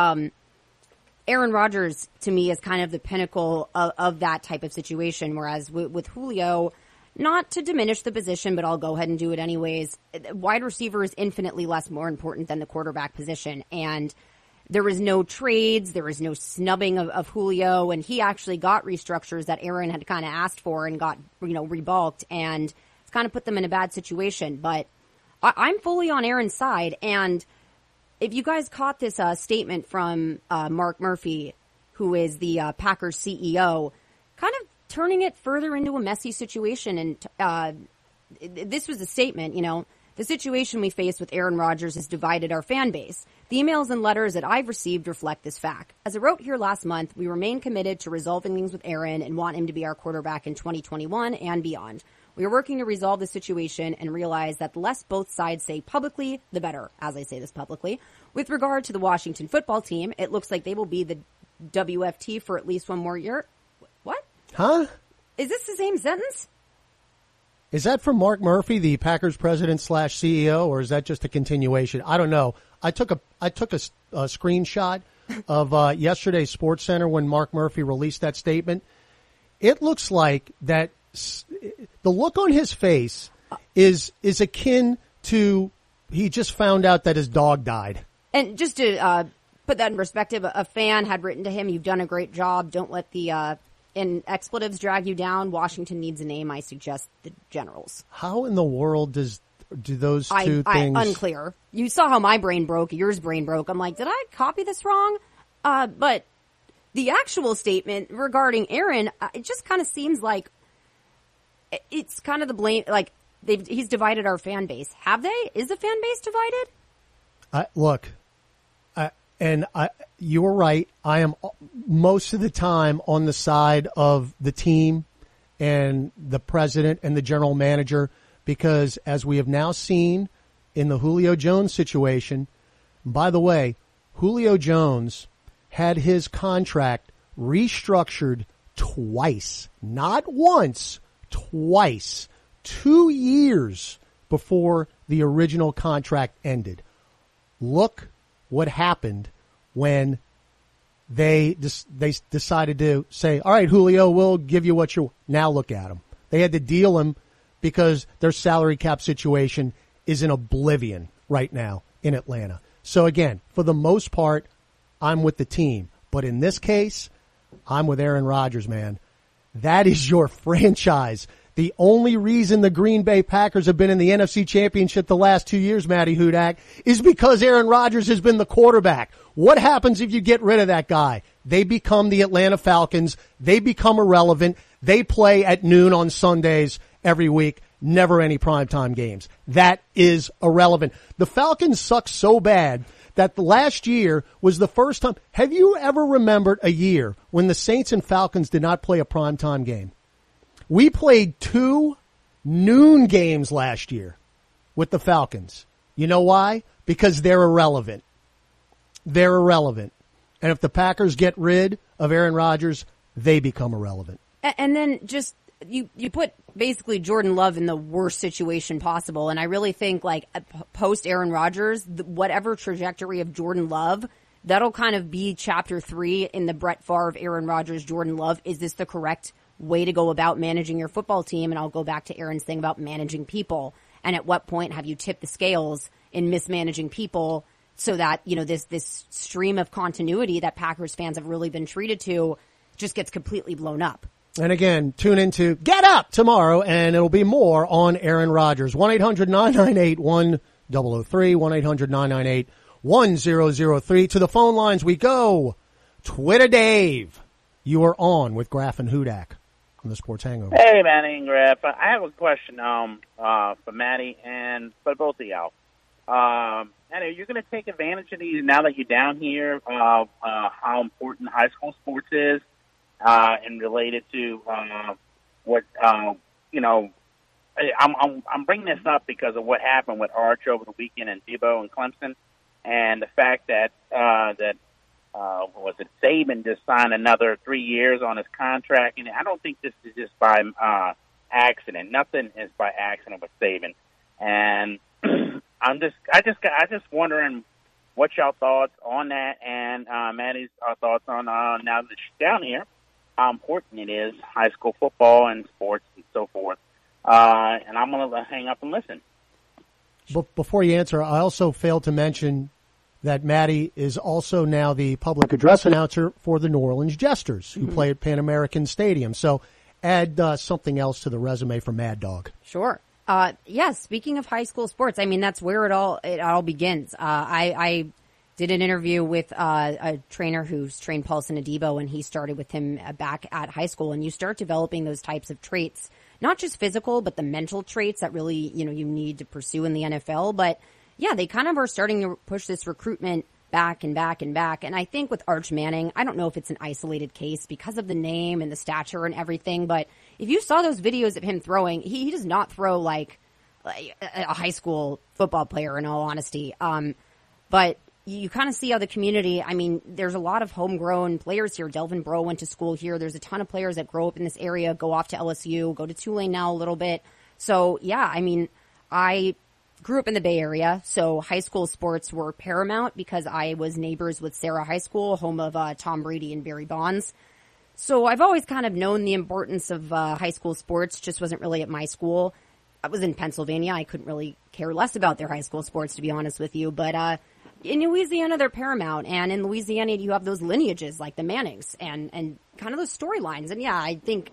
Aaron Rodgers, to me, is kind of the pinnacle of that type of situation, whereas with Julio, not to diminish the position, but I'll go ahead and do it anyways, wide receiver is infinitely more important than the quarterback position, and there was no trades, there was no snubbing of Julio, and he actually got restructures that Aaron had kind of asked for and got, rebulked, and it's kind of put them in a bad situation, but I'm fully on Aaron's side, and if you guys caught this statement from Mark Murphy, who is the Packers CEO, kind of turning it further into a messy situation. And this was a statement, the situation we face with Aaron Rodgers has divided our fan base. The emails and letters that I've received reflect this fact. As I wrote here last month, we remain committed to resolving things with Aaron and want him to be our quarterback in 2021 and beyond. We are working to resolve the situation and realize that the less both sides say publicly, the better, as I say this publicly. With regard to the Washington football team, it looks like they will be the WFT for at least one more year. What?
Huh?
Is this the same sentence?
Is that from Mark Murphy, the Packers president / CEO, or is that just a continuation? I don't know. I took a screenshot of yesterday's Sports Center when Mark Murphy released that statement. It looks like that the look on his face is akin to he just found out that his dog died.
And just to put that in perspective, a fan had written to him, "You've done a great job. Don't let the in expletives drag you down. Washington needs a name. I suggest the Generals."
How in the world do those two things?
Unclear. You saw how my brain broke. Yours brain broke. I'm like, did I copy this wrong? But the actual statement regarding Aaron, it just kind of seems like it's kind of the blame. Like he's divided our fan base. Have they? Is the fan base divided?
Look. You were right. I am most of the time on the side of the team and the president and the general manager because, as we have now seen in the Julio Jones situation, by the way, Julio Jones had his contract restructured twice, not once, twice, 2 years before the original contract ended. Look what happened when they decided to say, all right, Julio, we'll give you what you – now look at them. They had to deal him because their salary cap situation is in oblivion right now in Atlanta. So, again, for the most part, I'm with the team. But in this case, I'm with Aaron Rodgers, man. That is your franchise. The only reason the Green Bay Packers have been in the NFC Championship the last 2 years, Matty Hudak, is because Aaron Rodgers has been the quarterback. What happens if you get rid of that guy? They become the Atlanta Falcons. They become irrelevant. They play at noon on Sundays every week. Never any primetime games. That is irrelevant. The Falcons suck so bad that the last year was the first time. Have you ever remembered a year when the Saints and Falcons did not play a primetime game? We played 2 noon games last year with the Falcons. You know why? Because they're irrelevant. They're irrelevant. And if the Packers get rid of Aaron Rodgers, they become irrelevant.
And then just you put basically Jordan Love in the worst situation possible. And I really think like post Aaron Rodgers, whatever trajectory of Jordan Love that'll kind of be chapter 3 in the Brett Favre, Aaron Rodgers, Jordan Love. Is this the correct way to go about managing your football team? And I'll go back to Aaron's thing about managing people. And at what point have you tipped the scales in mismanaging people so that, this stream of continuity that Packers fans have really been treated to just gets completely blown up?
And again, tune into Get Up tomorrow, and it'll be more on Aaron Rodgers. 1-800-998-1003, 1-800-998-1003. To the phone lines we go. Twitter Dave, you are on with Graff and Hudak on the Sports Hangover.
Hey, Matty and Graff. I have a question for Matty and for both of y'all. Matty, are you going to take advantage of these now that you're down here, how important high school sports is? And related to what I'm bringing this up because of what happened with Arch over the weekend and Debo and Clemson, and the fact that Saban just signed another 3 years on his contract, and I don't think this is just by accident. Nothing is by accident with Saban, and I just wondering what y'all thoughts on that, and Matty's thoughts on now that she's down here, how important it is, high school football and sports and so forth. And I'm going to hang up and listen.
But before you answer, I also failed to mention that Matty is also now the public address announcer for the New Orleans Jesters, who play at Pan American Stadium. So add something else to the resume for Mad Dog.
Sure. Speaking of high school sports, I mean, that's where it all begins. I did an interview with a trainer who's trained Paulson Adebo, and he started with him back at high school. And you start developing those types of traits, not just physical, but the mental traits that really, you need to pursue in the NFL. But yeah, they kind of are starting to push this recruitment back and back and back. And I think with Arch Manning, I don't know if it's an isolated case because of the name and the stature and everything, but if you saw those videos of him throwing, he does not throw like a high school football player, in all honesty. But you kind of see how the community, I mean, there's a lot of homegrown players here. Delvin Breaux went to school here. There's a ton of players that grow up in this area, go off to LSU, go to Tulane now a little bit. So, yeah, I mean, I grew up in the Bay Area, so high school sports were paramount because I was neighbors with Sarah High School, home of Tom Brady and Barry Bonds. So I've always kind of known the importance of high school sports, just wasn't really at my school. I was in Pennsylvania. I couldn't really care less about their high school sports, to be honest with you, but in Louisiana, they're paramount, and in Louisiana, you have those lineages like the Mannings and kind of those storylines. And yeah, I think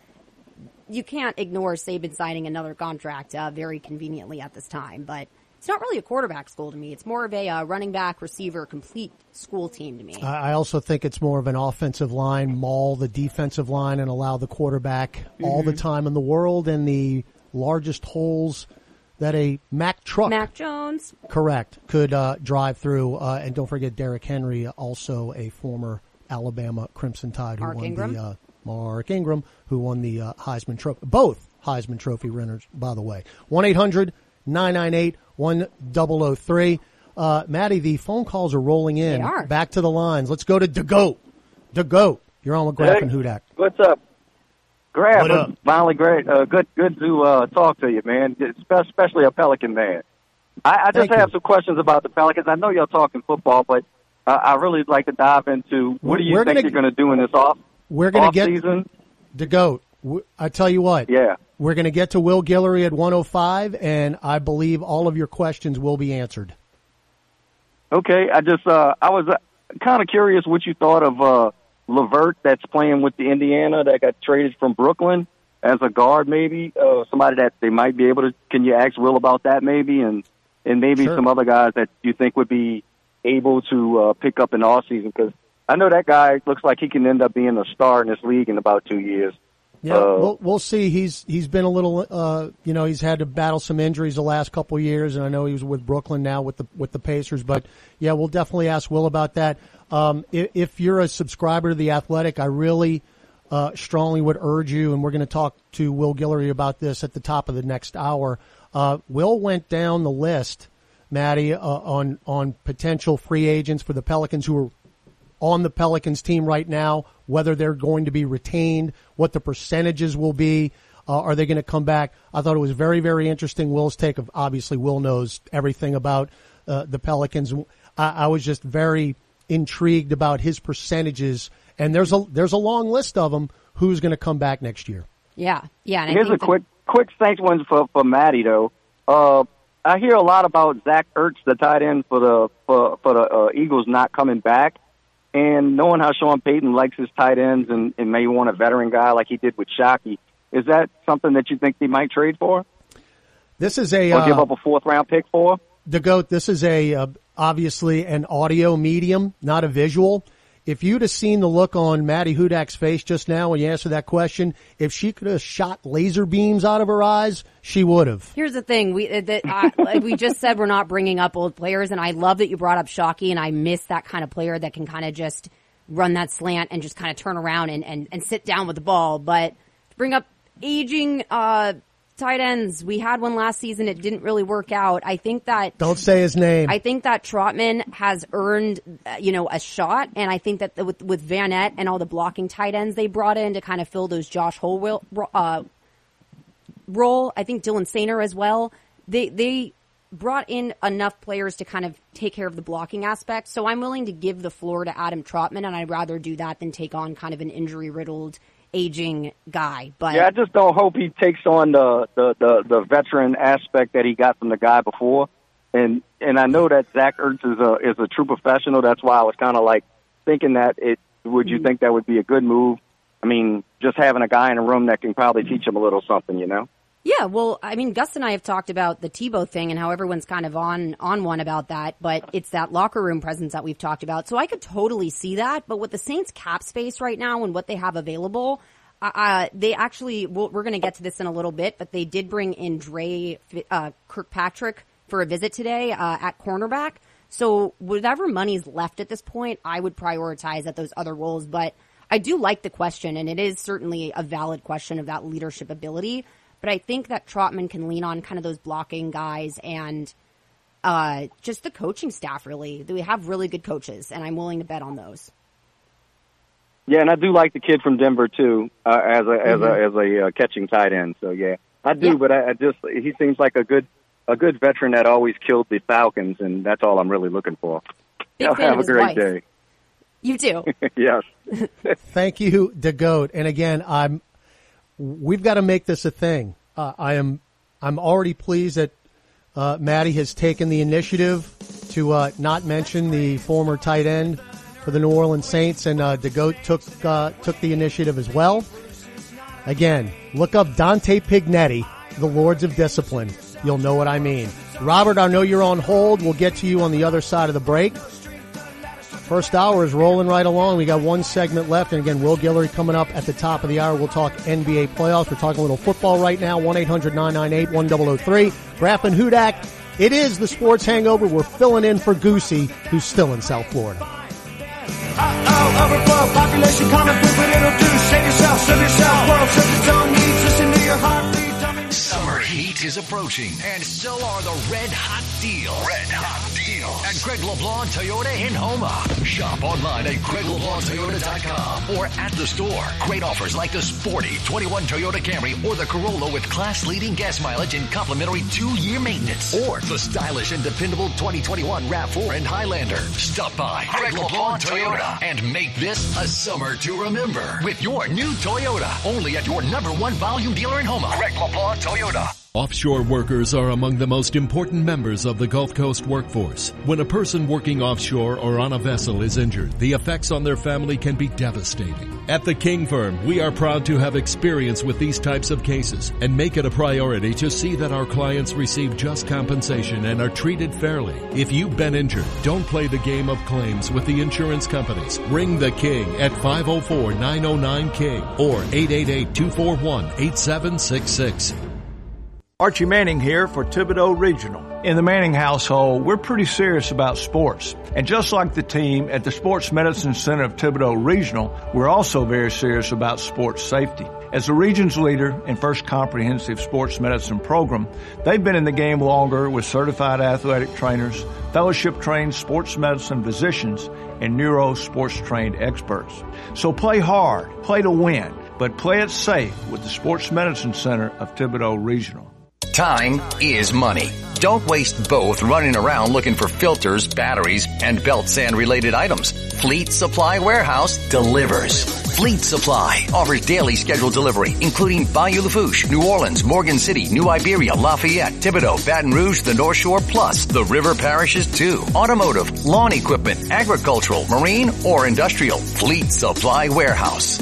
you can't ignore Saban signing another contract very conveniently at this time, but it's not really a quarterback school to me. It's more of a running back, receiver, complete school team to me.
I also think it's more of an offensive line, maul the defensive line, and allow the quarterback all the time in the world and the largest holes that a Mack truck,
Mac Jones,
correct, could drive through. And don't forget Derrick Henry, also a former Alabama Crimson Tide, who won Mark Ingram, who won the Heisman Trophy. Both Heisman Trophy winners, by the way. 1-800-998-1003. Maddie, the phone calls are rolling in.
They are.
Back to the lines. Let's go to DeGoat. DeGoat, you're on with Graff and Hudak.
What's up? Graff,
What up?
finally great. Good to talk to you, man, especially a Pelican man. I just have some questions about the Pelicans. I know you're talking football, but I really like to dive into what do you think you're going to do in this
We're going to get
season?
DeGoat. I tell you what.
Yeah.
We're going to get to Will Guillory at 105, and I believe all of your questions will be answered.
Okay. I was kind of curious what you thought of LeVert that's playing with the Indiana that got traded from Brooklyn as a guard, maybe somebody that they might be able to. Can you ask Will about that, maybe, and maybe some other guys that you think would be able to pick up in the offseason? Because I know that guy looks like he can end up being a star in this league in about 2 years.
Yeah, we'll see. He's been a little, he's had to battle some injuries the last couple of years, and I know he was with Brooklyn now with the Pacers. But yeah, we'll definitely ask Will about that. If you're a subscriber to The Athletic, I really strongly would urge you, and we're going to talk to Will Guillory about this at the top of the next hour. Will went down the list, Maddie, on potential free agents for the Pelicans who are on the Pelicans team right now, whether they're going to be retained, what the percentages will be, are they going to come back? I thought it was very, very interesting. Will's take of, obviously, Will knows everything about the Pelicans. I was just very intrigued about his percentages. And there's a long list of them who's going to come back next year.
Yeah. And
here's a quick Saints one for Maddie though. I hear a lot about Zach Ertz, the tight end for the Eagles, not coming back. And knowing how Sean Payton likes his tight ends and may want a veteran guy like he did with Shockey, is that something that you think they might trade for?
This is
or give up a 4th-round pick for?
The GOAT, this is obviously an audio medium, not a visual. If you'd have seen the look on Maddie Hudak's face just now when you answered that question, if she could have shot laser beams out of her eyes, she would have.
Here's the thing. Like we just said, we're not bringing up old players, and I love that you brought up Shockey, and I miss that kind of player that can kind of just run that slant and just kind of turn around and sit down with the ball. But to bring up aging tight ends, we had one last season. It didn't really work out. I think that...
Don't say his name.
I think that Trotman has earned, a shot, and I think that with Van Nett and all the blocking tight ends they brought in to kind of fill those Josh Holwell role, I think Dylan Sainer as well, they brought in enough players to kind of take care of the blocking aspect. So I'm willing to give the floor to Adam Trotman, and I'd rather do that than take on kind of an injury-riddled aging guy. But
yeah, I just don't hope he takes on the veteran aspect that he got from the guy before. And I know that Zach Ertz is a true professional. That's why I was kind of like thinking that would you think that would be a good move? I mean, just having a guy in a room that can probably teach him a little something,
Yeah, well, I mean, Gus and I have talked about the Tebow thing and how everyone's kind of on one about that, but it's that locker room presence that we've talked about. So I could totally see that, but with the Saints cap space right now and what they have available, they actually, we're going to get to this in a little bit, but they did bring in Dre Kirkpatrick for a visit today at cornerback. So whatever money's left at this point, I would prioritize at those other roles. But I do like the question, and it is certainly a valid question of that leadership ability. But I think that Trotman can lean on kind of those blocking guys and just the coaching staff, really. We have really good coaches, and I'm willing to bet on those.
Yeah, and I do like the kid from Denver, too, as a catching tight end. So, yeah, I do, but he seems like a good veteran that always killed the Falcons, and that's all I'm really looking for.
Big fan
have
of
a great
his wife.
day.
You too.
Yes.
Thank you, DeGoat. And again, we've got to make this a thing. I'm already pleased that Maddie has taken the initiative to not mention the former tight end for the New Orleans Saints, and DeGoat took the initiative as well. Again, look up Dante Pignetti, the Lords of Discipline. You'll know what I mean. Robert, I know you're on hold. We'll get to you on the other side of the break. First hour is rolling right along. We got one segment left. And again, Will Guillory coming up at the top of the hour. We'll talk NBA playoffs. We're talking a little football right now. 1-800-998-1003. Graff and Hudak. It is the Sports Hangover. We're filling in for Goosey, who's still in South Florida.
Overflow, population coming through, but it'll do. Shake yourself, serve yourself, world serves its own needs. Listen to your heartbeat.
Summer heat is approaching, and so are the red hot deals. Red hot deals at Greg LeBlanc Toyota in Houma. Shop online at GregLeBlancToyota.com or at the store. Great offers like the sporty 21 Toyota Camry or the Corolla with class-leading gas mileage and complimentary 2-year maintenance. Or the stylish and dependable 2021 RAV4 and Highlander. Stop by Greg LeBlanc Toyota and make this a summer to remember with your new Toyota. Only at your #1 volume dealer in Houma. Greg LeBlanc Toyota.
Offshore workers are among the most important members of the Gulf Coast workforce. When a person working offshore or on a vessel is injured, the effects on their family can be devastating. At the King Firm, we are proud to have experience with these types of cases and make it a priority to see that our clients receive just compensation and are treated fairly. If you've been injured, don't play the game of claims with the insurance companies. Ring the King at 504-909-KING or 888-241-8766.
Archie Manning here for Thibodaux Regional. In the Manning household, we're pretty serious about sports. And just like the team at the Sports Medicine Center of Thibodaux Regional, we're also very serious about sports safety. As the region's leader in First Comprehensive Sports Medicine Program, they've been in the game longer with certified athletic trainers, fellowship-trained sports medicine physicians, and neuro sports-trained experts. So play hard, play to win, but play it safe with the Sports Medicine Center of Thibodaux Regional.
Time is money. Don't waste both running around looking for filters, batteries, and belt sand related items. Fleet Supply Warehouse delivers. Fleet Supply offers daily scheduled delivery, including Bayou Lafourche, New Orleans, Morgan City, New Iberia, Lafayette, Thibodaux, Baton Rouge, the North Shore, plus the river parishes too. Automotive, lawn equipment, agricultural, marine, or industrial. Fleet Supply Warehouse,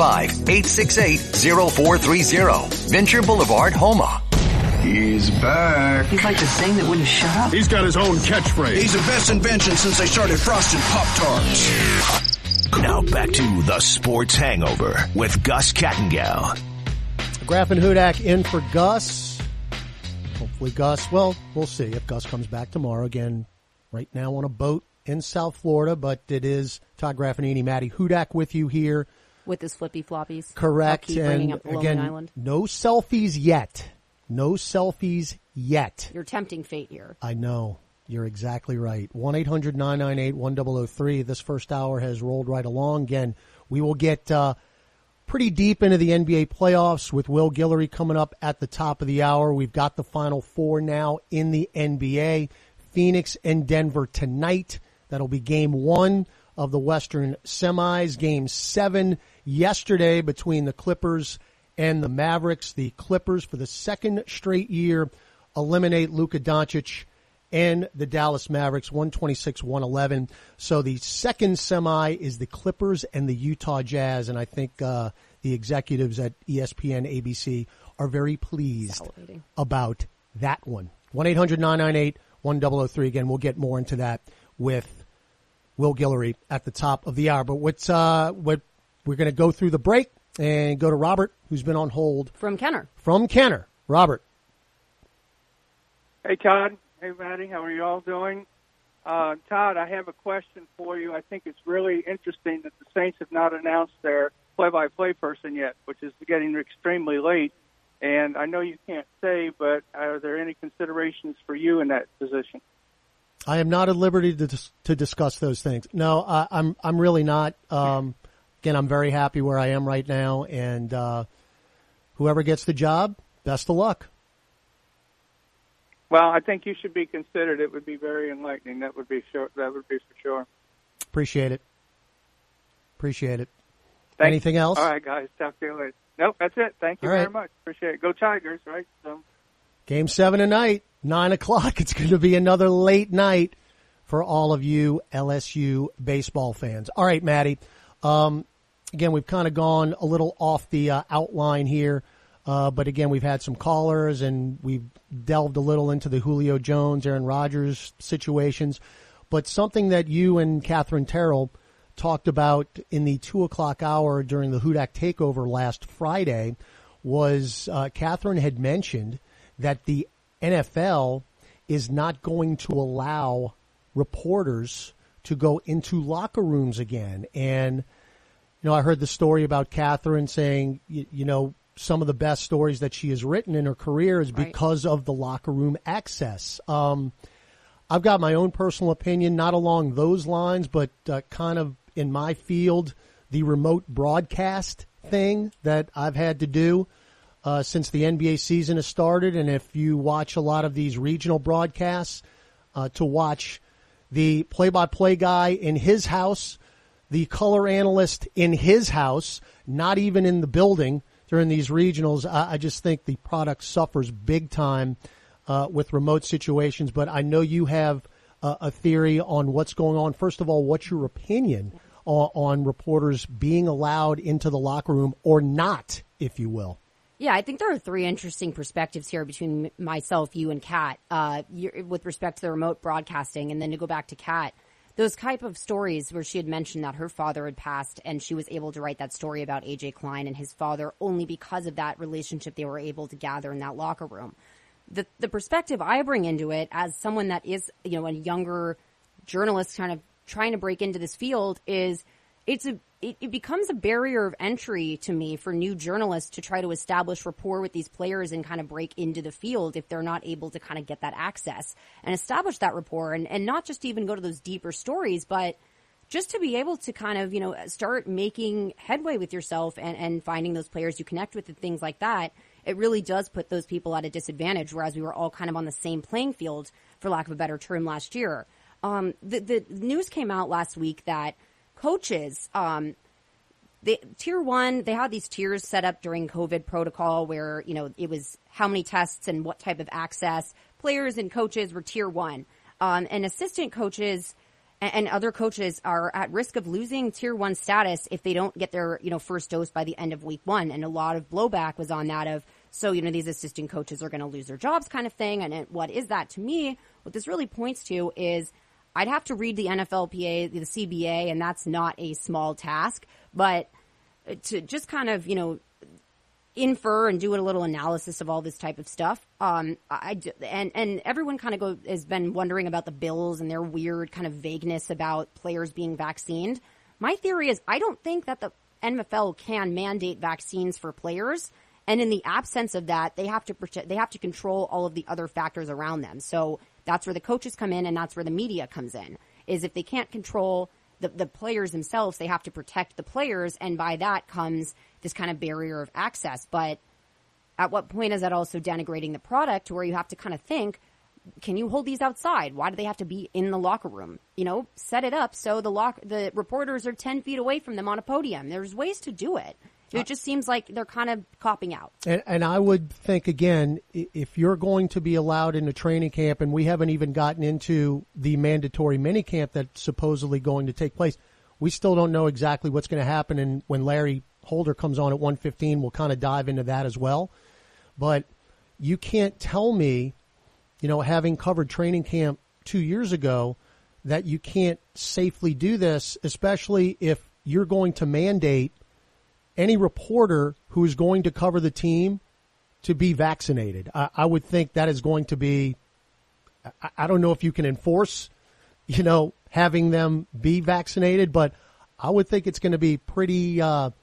985-868-0430. Venture Boulevard, Houma.
He's back.
He's like the thing that wouldn't shut up.
He's got his own catchphrase.
He's the best invention since they started frosted Pop-Tarts.
Now back to the Sports Hangover with Gus Kattengell.
Graff and Hudak in for Gus. Hopefully Gus, well, we'll see if Gus comes back tomorrow. Again, right now on a boat in South Florida, but it is Todd Graffinini, Matty Hudak with you here.
With his flippy floppies.
Correct.
Keep bringing
And
up the Lonely
again,
Island.
no selfies yet. No selfies yet.
You're tempting fate here.
I know. You're exactly right. 1-800-998-1003. This first hour has rolled right along. Again, we will get pretty deep into the NBA playoffs with Will Guillory coming up at the top of the hour. We've got the Final Four now in the NBA. Phoenix and Denver tonight. That'll be Game 1 of the Western Semis. Game 7 yesterday between the Clippers and the Mavericks. The Clippers, for the second straight year, eliminate Luka Doncic and the Dallas Mavericks, 126-111. So the second semi is the Clippers and the Utah Jazz, and I think the executives at ESPN, ABC are very pleased about that one. 1-800-998-1003. Again, we'll get more into that with Will Guillory at the top of the hour. But what we're going to go through the break and go to Robert, who's been on hold.
From Kenner.
Robert.
Hey, Todd. Hey, Matty. How are you all doing? Todd, I have a question for you. I think it's really interesting that the Saints have not announced their play-by-play person yet, which is getting extremely late. And I know you can't say, but are there any considerations for you in that position?
I am not at liberty to discuss those things. No, I'm really not. Again, I'm very happy where I am right now, and whoever gets the job, best of luck.
Well, I think you should be considered. It would be very enlightening. That would be for sure.
Appreciate it.
Thanks.
Anything else?
All right, guys. Talk to you later. Nope, that's it. Thank you very much. Appreciate it. Go Tigers, right? So.
Game 7 tonight, 9 o'clock. It's going to be another late night for all of you LSU baseball fans. All right, Maddie. Again, we've kind of gone a little off the outline here. But again, we've had some callers and we've delved a little into the Julio Jones, Aaron Rodgers situations. But something that you and Catherine Terrell talked about in the 2 o'clock hour during the Hudak Takeover last Friday was Catherine had mentioned that the NFL is not going to allow reporters to go into locker rooms again. And, I heard the story about Catherine saying, some of the best stories that she has written in her career is because of the locker room access. I've got my own personal opinion, not along those lines, but kind of in my field, the remote broadcast thing that I've had to do since the NBA season has started. And if you watch a lot of these regional broadcasts, to watch the play-by-play guy in his house, the color analyst in his house, not even in the building during these regionals, I just think the product suffers big time with remote situations. But I know you have a theory on what's going on. First of all, what's your opinion on reporters being allowed into the locker room or not, if you will?
Yeah, I think there are three interesting perspectives here between myself, you, and Kat with respect to the remote broadcasting. And then to go back to Kat, those type of stories where she had mentioned that her father had passed and she was able to write that story about A.J. Klein and his father only because of that relationship they were able to gather in that locker room. The perspective I bring into it as someone that is, a younger journalist kind of trying to break into this field is it becomes a barrier of entry to me for new journalists to try to establish rapport with these players and kind of break into the field if they're not able to kind of get that access and establish that rapport and not just even go to those deeper stories, but just to be able to kind of, start making headway with yourself and finding those players you connect with and things like that. it really does put those people at a disadvantage, whereas we were all kind of on the same playing field, for lack of a better term, last year. The news came out last week that coaches, Tier 1, they had these tiers set up during COVID protocol where, it was how many tests and what type of access. Players and coaches were Tier 1. And assistant coaches and other coaches are at risk of losing Tier 1 status if they don't get their, first dose by the end of week 1. And a lot of blowback was on that of, so, these assistant coaches are going to lose their jobs kind of thing. And what is that? To me, what this really points to is I'd have to read the NFLPA, the CBA, and that's not a small task. But to just kind of, infer and do a little analysis of all this type of stuff. And everyone kind of has been wondering about the Bills and their weird kind of vagueness about players being vaccinated. My theory is I don't think that the NFL can mandate vaccines for players. And in the absence of that, they have to control all of the other factors around them. So that's where the coaches come in, and that's where the media comes in, is if they can't control the players themselves, they have to protect the players, and by that comes this kind of barrier of access. But at what point is that also denigrating the product, where you have to kind of think, can you hold these outside? Why do they have to be in the locker room? Set it up so the reporters are 10 feet away from them on a podium. There's ways to do it. It just seems like they're kind of copping out.
And I would think, again, if you're going to be allowed into training camp, and we haven't even gotten into the mandatory minicamp that's supposedly going to take place, we still don't know exactly what's going to happen. And when Larry Holder comes on at 1:15, we'll kind of dive into that as well. But you can't tell me, having covered training camp 2 years ago, that you can't safely do this, especially if you're going to mandate any reporter who is going to cover the team to be vaccinated. I would think that is going to be, I don't know if you can enforce, having them be vaccinated, but I would think it's going to be pretty, for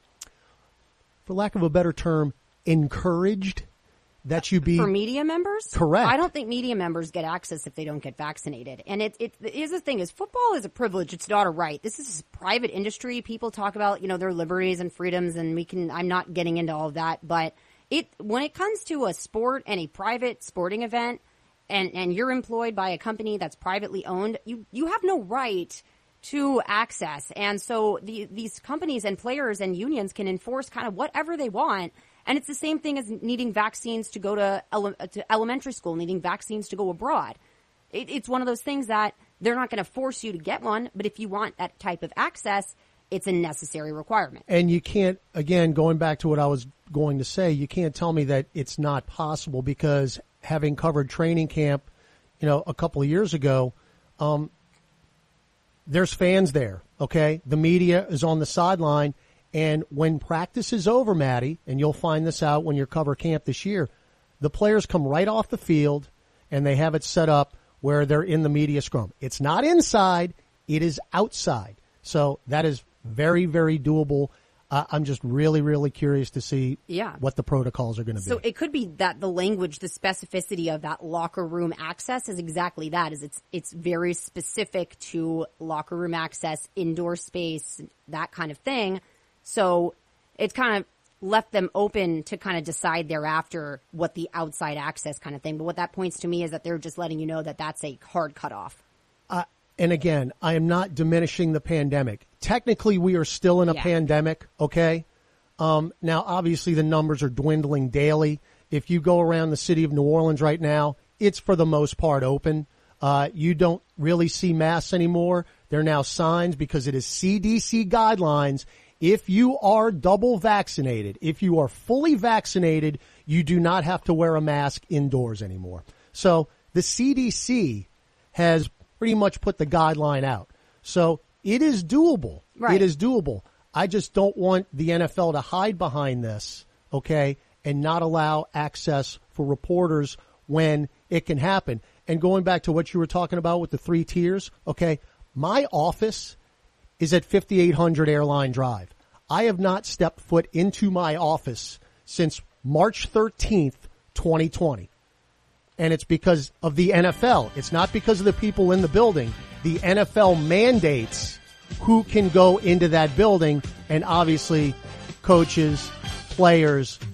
lack of a better term, encouraged that you be.
For media members?
Correct.
I don't think media members get access if they don't get vaccinated. And it is the thing is, football is a privilege. It's not a right. This is a private industry. People talk about, their liberties and freedoms, and I'm not getting into all of that. But when it comes to a sport and a private sporting event, and you're employed by a company that's privately owned, you have no right to access. And so these companies and players and unions can enforce kind of whatever they want. And it's the same thing as needing vaccines to go to elementary school, needing vaccines to go abroad. It's one of those things that they're not going to force you to get one, but if you want that type of access, it's a necessary requirement.
And you can't, again, going back to what I was going to say, you can't tell me that it's not possible, because having covered training camp, a couple of years ago, there's fans there, okay? The media is on the sideline. And when practice is over, Maddie, and you'll find this out when you cover camp this year, the players come right off the field, and they have it set up where they're in the media scrum. It's not inside, it is outside. So that is very, very doable. I'm just really, really curious to see what the protocols are going to be.
So it could be that the language, the specificity of that locker room access is exactly that. It's very specific to locker room access, indoor space, that kind of thing. So it's kind of left them open to kind of decide thereafter what the outside access kind of thing. But what that points to me is that they're just letting you know that that's a hard cutoff.
And again, I am not diminishing the pandemic. Technically, we are still in a pandemic, okay? Now, obviously, the numbers are dwindling daily. If you go around the city of New Orleans right now, it's for the most part open. You don't really see masks anymore. They're now signs because it is CDC guidelines. If you are double vaccinated, if you are fully vaccinated, you do not have to wear a mask indoors anymore. So the CDC has pretty much put the guideline out. So it is doable.
Right.
It is doable. I just don't want the NFL to hide behind this, okay, and not allow access for reporters when it can happen. And going back to what you were talking about with the 3 tiers, okay, my office is at 5800 Airline Drive. I have not stepped foot into my office since March 13th, 2020. And it's because of the NFL. It's not because of the people in the building. The NFL mandates who can go into that building, and obviously coaches, players,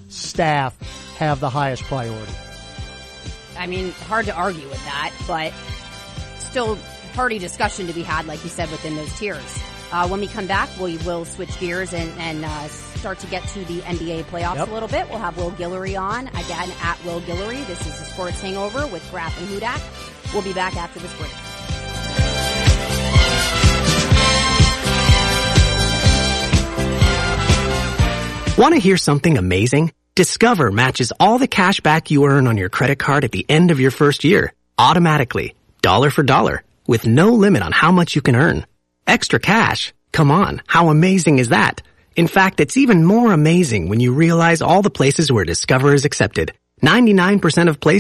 staff have the highest priority.
I mean, hard to argue with that, but still hearty discussion to be had, like you said, within those tiers. When we come back, we will switch gears and start to get to the NBA playoffs a little bit. We'll have Will Guillory on, again, at Will Guillory. This is the Sports Hangover with Graf and Hudak. We'll be back after this break.
Want to hear something amazing? Discover matches all the cash back you earn on your credit card at the end of your first year, automatically, dollar for dollar, with no limit on how much you can earn. Extra cash? Come on, how amazing is that? In fact, it's even more amazing when you realize all the places where Discover is accepted. 99% of places